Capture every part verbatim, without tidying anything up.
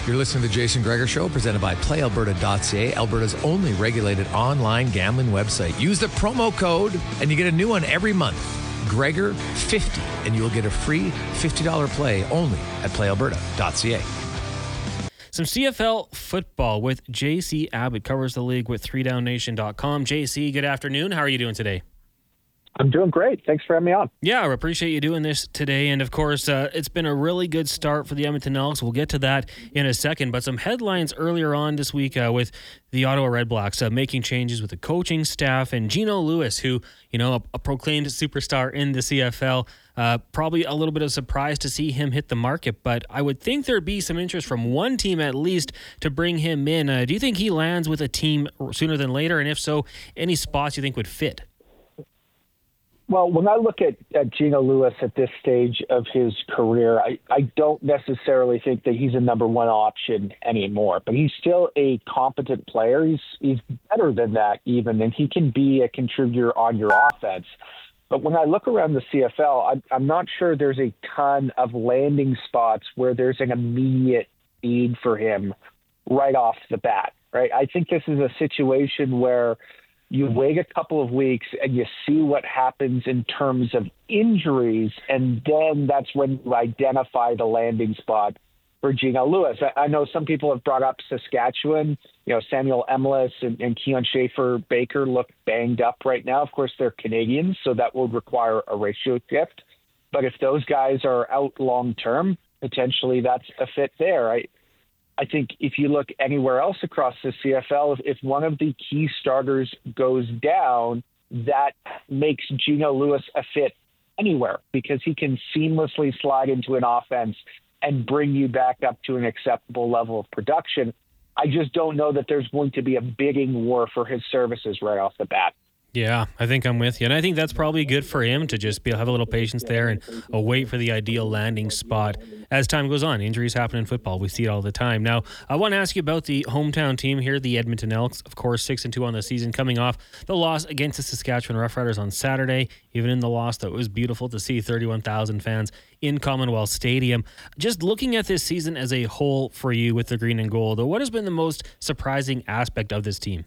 You're listening to the Jason Gregor Show, presented by play alberta dot c a, Alberta's only regulated online gambling website. Use the promo code, and you get a new one every month. Gregor fifty, and you'll get a free fifty dollars play only at play alberta dot c a. Some C F L football with J C Abbott, covers the league with three down nation dot com. J C, good afternoon. How are you doing today? I'm doing great. Thanks for having me on. Yeah, I appreciate you doing this today. And of course, uh, it's been a really good start for the Edmonton Elks. We'll get to that in a second. But some headlines earlier on this week uh, with the Ottawa Redblacks uh, making changes with the coaching staff, and Geno Lewis, who, you know, a, a proclaimed superstar in the C F L. Uh, probably a little bit of surprise to see him hit the market, but I would think there'd be some interest from one team at least to bring him in. Uh, do you think he lands with a team sooner than later? And if so, any spots you think would fit? Well, when I look at, at Geno Lewis at this stage of his career, I, I don't necessarily think that he's a number one option anymore, but he's still a competent player. He's, he's better than that even, and he can be a contributor on your offense. But when I look around the C F L, I'm, I'm not sure there's a ton of landing spots where there's an immediate need for him right off the bat, right? I think this is a situation where you wait a couple of weeks and you see what happens in terms of injuries, and then that's when you identify the landing spot for Geno Lewis. I, I know some people have brought up Saskatchewan. You know, Samuel Emilus and, and Keon Schaefer-Baker look banged up right now. Of course, they're Canadians, so that will require a ratio shift. But if those guys are out long-term, potentially that's a fit there. I, I think if you look anywhere else across the C F L, if, if one of the key starters goes down, that makes Geno Lewis a fit anywhere because he can seamlessly slide into an offense and bring you back up to an acceptable level of production. I just don't know that there's going to be a bidding war for his services right off the bat. Yeah, I think I'm with you. And I think that's probably good for him to just be have a little patience there and uh, wait for the ideal landing spot as time goes on. Injuries happen in football. We see it all the time. Now, I want to ask you about the hometown team here, the Edmonton Elks. Of course, six and two on the season, coming off the loss against the Saskatchewan Roughriders on Saturday. Even in the loss, though, it was beautiful to see thirty-one thousand fans in Commonwealth Stadium. Just looking at this season as a whole for you with the green and gold, what has been the most surprising aspect of this team?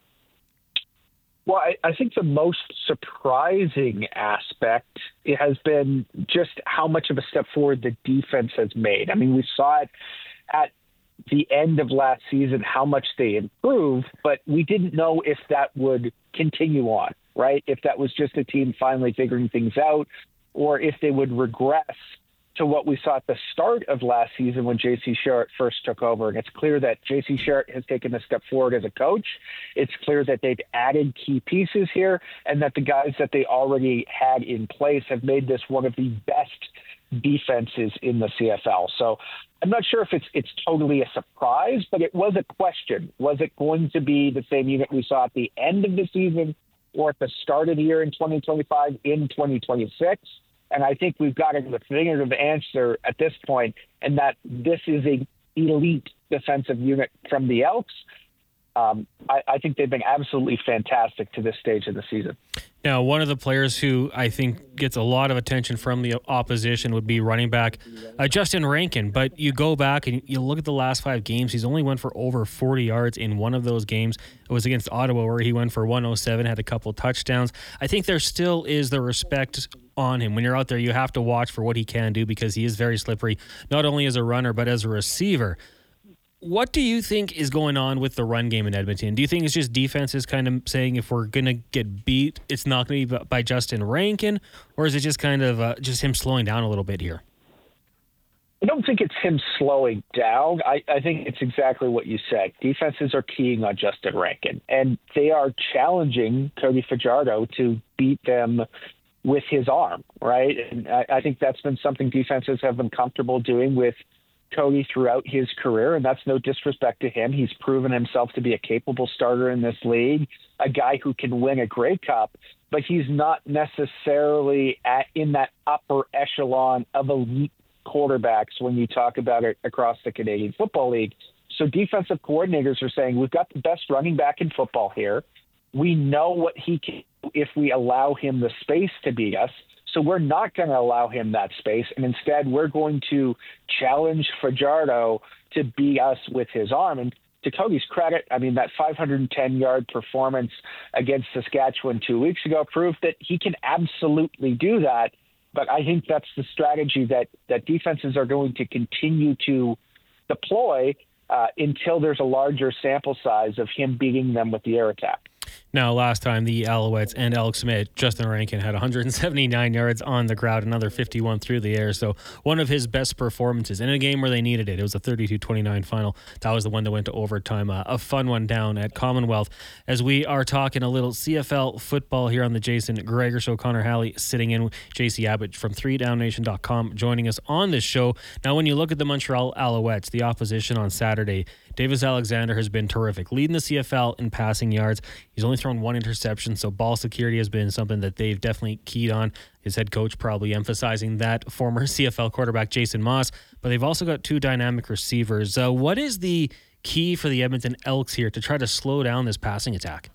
Well, I, I think the most surprising aspect it has been just how much of a step forward the defense has made. I mean, we saw it at the end of last season, how much they improved, but we didn't know if that would continue on, right? If that was just a team finally figuring things out, or if they would regress to what we saw at the start of last season when J C Sherritt first took over. And it's clear that J C Sherritt has taken a step forward as a coach. It's clear that they've added key pieces here and that the guys that they already had in place have made this one of the best defenses in the C F L. So I'm not sure if it's it's totally a surprise, but it was a question. Was it going to be the same unit we saw at the end of the season or at the start of the year in twenty twenty-five, in twenty twenty-six? And I think we've got a definitive answer at this point, and that this is a elite defensive unit from the Elks. Um, I, I think they've been absolutely fantastic to this stage of the season. Now, one of the players who I think gets a lot of attention from the opposition would be running back uh, Justin Rankin. But you go back and you look at the last five games, he's only went for over forty yards in one of those games. It was against Ottawa where he went for one oh seven, had a couple touchdowns. I think there still is the respect on him. When you're out there, you have to watch for what he can do because he is very slippery, not only as a runner, but as a receiver. What do you think is going on with the run game in Edmonton? Do you think it's just defenses kind of saying if we're going to get beat, it's not going to be by Justin Rankin, or is it just kind of uh, just him slowing down a little bit here? I don't think it's him slowing down. I, I think it's exactly what you said. Defenses are keying on Justin Rankin, and they are challenging Cody Fajardo to beat them with his arm, right? And I, I think that's been something defenses have been comfortable doing with Cody throughout his career, and that's no disrespect to him. He's proven himself to be a capable starter in this league, a guy who can win a Grey Cup, but he's not necessarily at, in that upper echelon of elite quarterbacks when you talk about it across the Canadian Football League. So defensive coordinators are saying, we've got the best running back in football here. We know what he can do if we allow him the space to beat us. So we're not going to allow him that space. And instead, we're going to challenge Fajardo to beat us with his arm. And to Cody's credit, I mean, that five hundred ten yard performance against Saskatchewan two weeks ago proved that he can absolutely do that. But I think that's the strategy that, that defenses are going to continue to deploy uh, until there's a larger sample size of him beating them with the air attack. Now, last time the Alouettes and Alex Smith, Justin Rankin had one hundred seventy-nine yards on the ground, another fifty-one through the air. So one of his best performances in a game where they needed it. It was a thirty-two twenty-nine final. That was the one that went to overtime. Uh, a fun one down at Commonwealth. As we are talking a little C F L football here on the Jason Gregor Show, Connor Halley sitting in, J C Abbott from three down nation dot com joining us on this show. Now, when you look at the Montreal Alouettes, the opposition on Saturday, Davis Alexander has been terrific, leading the C F L in passing yards. He's only thrown one interception, so ball security has been something that they've definitely keyed on. His head coach probably emphasizing that, former C F L quarterback Jason Moss. But they've also got two dynamic receivers. Uh, what is the key for the Edmonton Elks here to try to slow down this passing attack?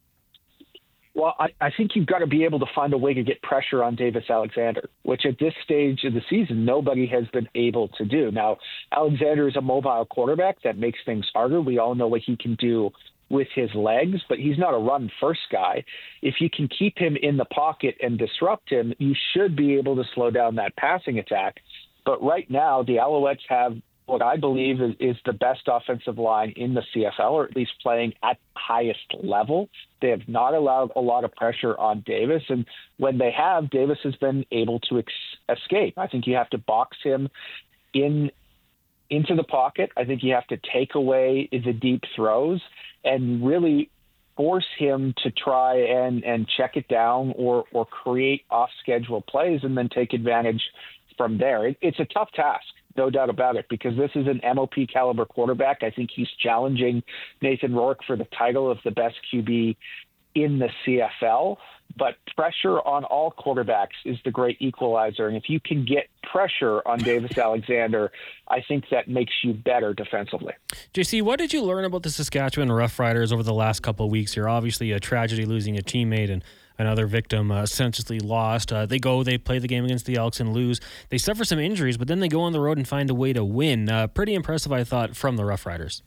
Well, I, I think you've got to be able to find a way to get pressure on Davis Alexander, which at this stage of the season, nobody has been able to do. Now, Alexander is a mobile quarterback. That makes things harder. We all know what he can do with his legs, but he's not a run-first guy. If you can keep him in the pocket and disrupt him, you should be able to slow down that passing attack. But right now, the Alouettes have what I believe is, is the best offensive line in the C F L, or at least playing at highest level. They have not allowed a lot of pressure on Davis, and when they have, Davis has been able to ex- escape. I think you have to box him in into the pocket. I think you have to take away the deep throws and really force him to try and, and check it down or, or create off-schedule plays and then take advantage from there. It, it's a tough task, no doubt about it, because this is an M O P caliber quarterback. I think he's challenging Nathan Rourke for the title of the best Q B in the C F L, but pressure on all quarterbacks is the great equalizer. And if you can get pressure on Davis Alexander, I think that makes you better defensively. J C, what did you learn about the Saskatchewan Roughriders over the last couple of weeks here? Obviously a tragedy losing a teammate and another victim uh, senselessly lost. Uh, they go, they play the game against the Elks and lose. They suffer some injuries, but then they go on the road and find a way to win. Uh, pretty impressive, I thought, from the Roughriders.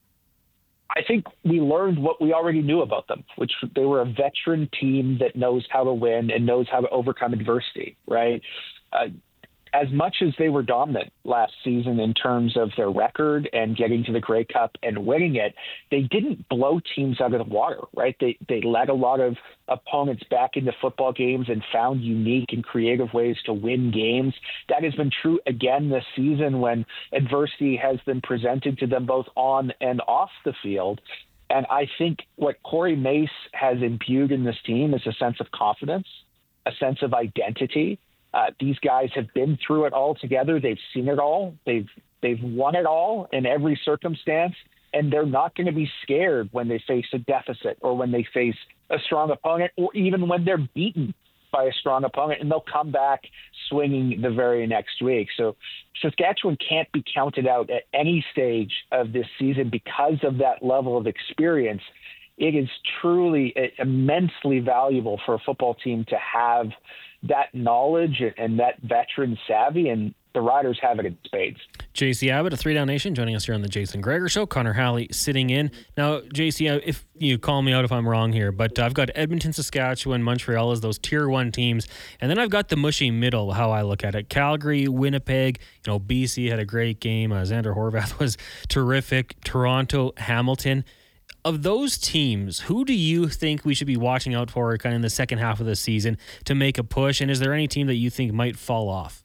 I think we learned what we already knew about them, which they were a veteran team that knows how to win and knows how to overcome adversity, right? Uh, as much as they were dominant last season in terms of their record and getting to the Grey Cup and winning it, they didn't blow teams out of the water, right? They they led a lot of opponents back into football games and found unique and creative ways to win games. That has been true again this season when adversity has been presented to them both on and off the field. And I think what Corey Mace has imbued in this team is a sense of confidence, a sense of identity. Uh, these guys have been through it all together. They've seen it all. They've they've won it all in every circumstance, and they're not going to be scared when they face a deficit or when they face a strong opponent or even when they're beaten by a strong opponent, and they'll come back swinging the very next week. So Saskatchewan can't be counted out at any stage of this season because of that level of experience. It is truly immensely valuable for a football team to have that knowledge and that veteran savvy, and the Riders have it in spades. J C Abbott of three down nation joining us here on the Jason Gregor Show. Connor Halley sitting in. Now, J C, if you call me out if I'm wrong here, but I've got Edmonton, Saskatchewan, Montreal as those tier one teams, and then I've got the mushy middle, how I look at it. Calgary, Winnipeg, you know, B C had a great game. Uh, Xander Horvath was terrific. Toronto, Hamilton. Of those teams, who do you think we should be watching out for kind of in the second half of the season to make a push? And is there any team that you think might fall off?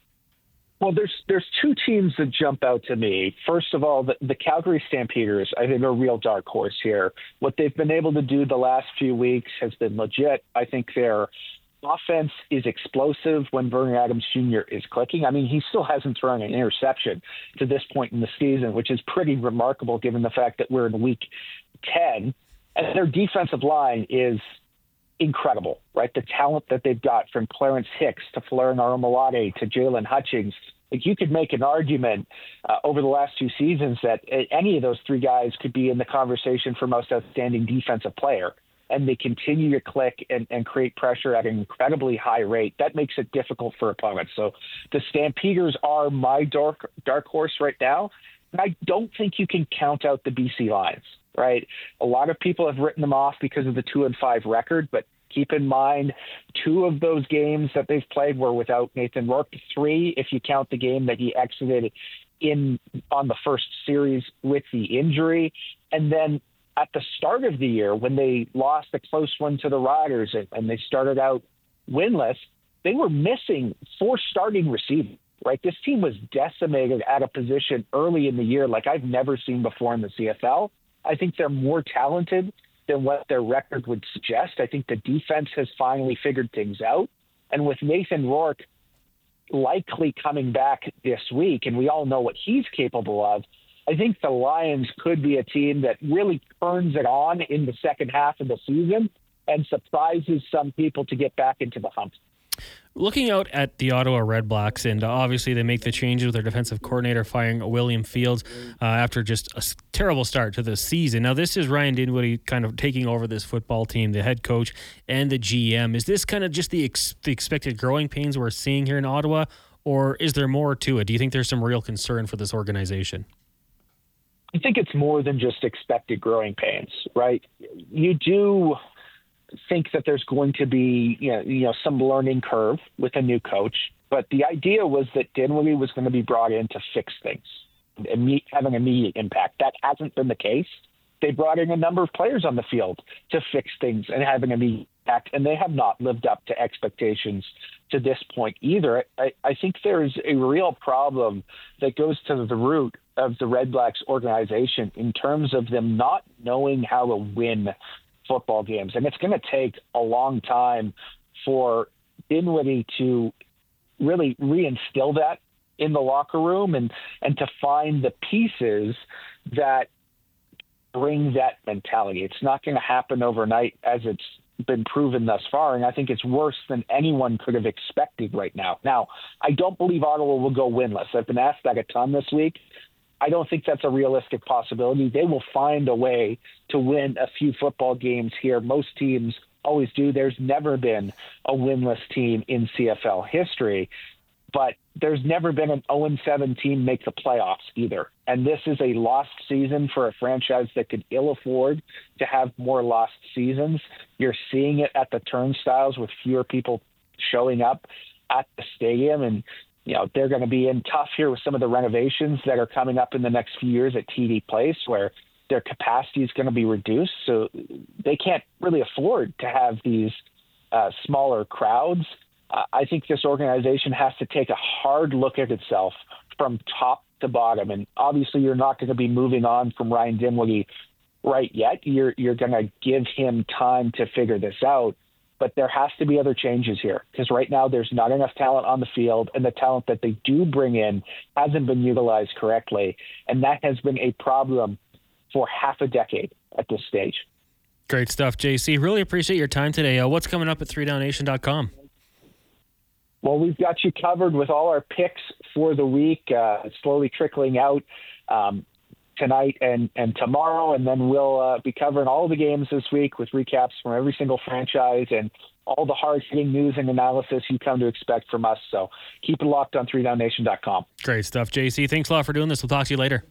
Well, there's there's two teams that jump out to me. First of all, the, the Calgary Stampeders, I think, are a real dark horse here. What they've been able to do the last few weeks has been legit. I think their offense is explosive when Vernon Adams Junior is clicking. I mean, he still hasn't thrown an interception to this point in the season, which is pretty remarkable given the fact that we're in week ten. And their defensive line is incredible, right? The talent that they've got from Clarence Hicks to Folarin Aromolade to Jalen Hutchings. Like, you could make an argument uh, over the last two seasons that any of those three guys could be in the conversation for most outstanding defensive player. and they continue to click and, and create pressure at an incredibly high rate, that makes it difficult for opponents. So the Stampeders are my dark dark horse right now. And I don't think you can count out the B C Lions, right? A lot of people have written them off because of the two and five record, but keep in mind, two of those games that they've played were without Nathan Rourke. Three, if you count the game that he exited in on the first series with the injury. And then at the start of the year, when they lost a close one to the Riders and, and they started out winless, they were missing four starting receivers, right? This team was decimated at a position early in the year like I've never seen before in the C F L. I think they're more talented than what their record would suggest. I think the defense has finally figured things out. And with Nathan Rourke likely coming back this week, and we all know what he's capable of, I think the Lions could be a team that really turns it on in the second half of the season and surprises some people to get back into the hunt. Looking out at the Ottawa Redblacks, and obviously they make the changes with their defensive coordinator firing William Fields uh, after just a terrible start to the season. Now, this is Ryan Dinwiddie kind of taking over this football team, the head coach and the G M. Is this kind of just the, ex- the expected growing pains we're seeing here in Ottawa, or is there more to it? Do you think there's some real concern for this organization? I think it's more than just expected growing pains, right? You do think that there's going to be, you know, you know, some learning curve with a new coach, but the idea was that Dinwiddie was going to be brought in to fix things, and have an immediate impact. That hasn't been the case. They brought in a number of players on the field to fix things and have an immediate impact, and they have not lived up to expectations to this point either. I, I think there's a real problem that goes to the root of the Redblacks organization in terms of them not knowing how to win football games. And it's going to take a long time for Dinwiddie to really reinstill that in the locker room and, and to find the pieces that bring that mentality. It's not going to happen overnight, as it's been proven thus far, and I think it's worse than anyone could have expected right now. Now, I don't believe Ottawa will go winless. I've been asked that a ton this week. I don't think that's a realistic possibility. They will find a way to win a few football games here. Most teams always do. There's never been a winless team in C F L history, but there's never been an oh and seven team make the playoffs either. And this is a lost season for a franchise that could ill afford to have more lost seasons. You're seeing it at the turnstiles with fewer people showing up at the stadium, and you know, they're going to be in tough here with some of the renovations that are coming up in the next few years at T D Place, where their capacity is going to be reduced. So they can't really afford to have these uh, smaller crowds. Uh, I think this organization has to take a hard look at itself from top to bottom. And obviously you're not going to be moving on from Ryan Dinwiddie right yet. You're, you're going to give him time to figure this out. But there has to be other changes here, because right now there's not enough talent on the field, and the talent that they do bring in hasn't been utilized correctly. And that has been a problem for half a decade at this stage. Great stuff, J C. Really appreciate your time today. Uh, what's coming up at three down nation dot com? Well, we've got you covered with all our picks for the week. Uh, it's slowly trickling out um, tonight and, and tomorrow, and then we'll uh, be covering all the games this week with recaps from every single franchise and all the hard-hitting news and analysis you come to expect from us. So keep it locked on three down nation dot com. Great stuff, J C. Thanks a lot for doing this. We'll talk to you later.